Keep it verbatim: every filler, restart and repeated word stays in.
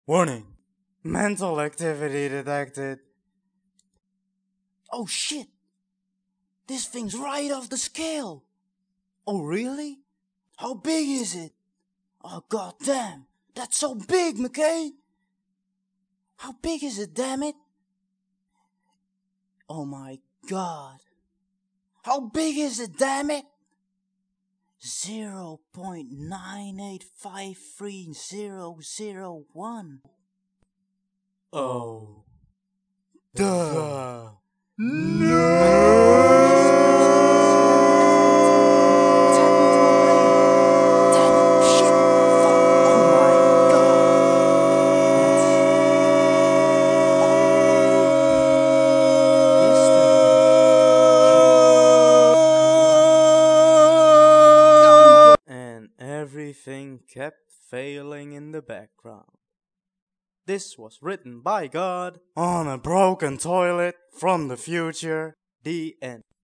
Warning. Mental activity detected. Oh shit! This thing's right off the scale! Oh really? How big is it? Oh god damn! That's so big, McKay! How big is it, damn it? Oh my god! How big is it, damn it? Zero point nine eight five three zero zero one. Oh. Duh. And everything kept failing in the background. This was written by God on a broken toilet from the future. The end.